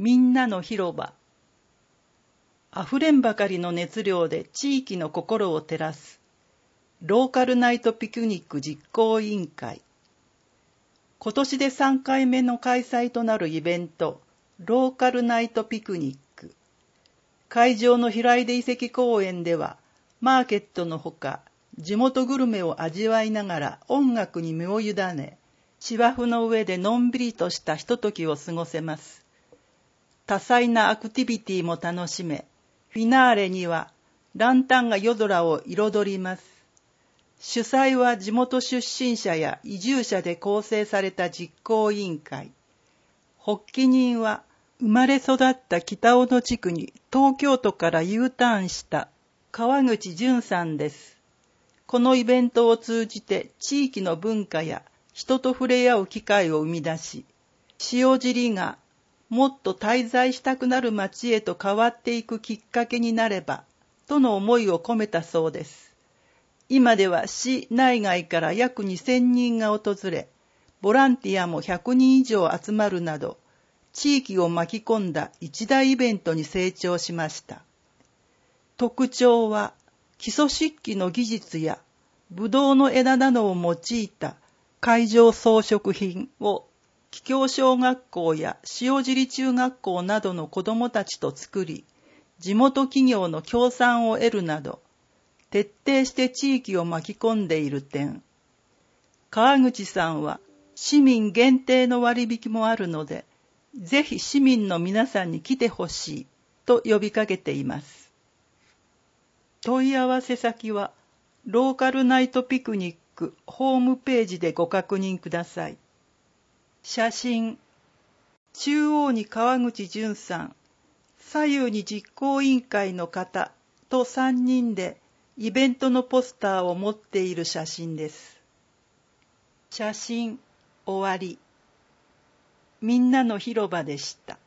みんなの広場。あふれんばかりの熱量で地域の心を照らすローカルナイトピクニック実行委員会。今年で3回目の開催となるイベント、ローカルナイトピクニック。会場の平出遺跡公園では、マーケットのほか、地元グルメを味わいながら音楽に身を委ね、芝生の上でのんびりとしたひとときを過ごせます。多彩なアクティビティも楽しめ、フィナーレにはランタンが夜空を彩ります。主催は地元出身者や移住者で構成された実行委員会。発起人は生まれ育った北小野地区に東京都から U ターンした川口淳さんです。このイベントを通じて地域の文化や人と触れ合う機会を生み出し、塩尻がもっと滞在したくなる街へと変わっていくきっかけになれば、との思いを込めたそうです。今では市内外から約2000人が訪れ、ボランティアも100人以上集まるなど、地域を巻き込んだ一大イベントに成長しました。特徴は、基礎漆器の技術や、ぶどうの枝などを用いた会場装飾品を、桔梗小学校や塩尻中学校などの子どもたちと作り、地元企業の協賛を得るなど、徹底して地域を巻き込んでいる点。川口さんは市民限定の割引もあるので、ぜひ市民の皆さんに来てほしいと呼びかけています。問い合わせ先は、ローカルナイトピクニックホームページでご確認ください。写真。中央に川口淳さん、左右に実行委員会の方と3人でイベントのポスターを持っている写真です。写真終わり。みんなの広場でした。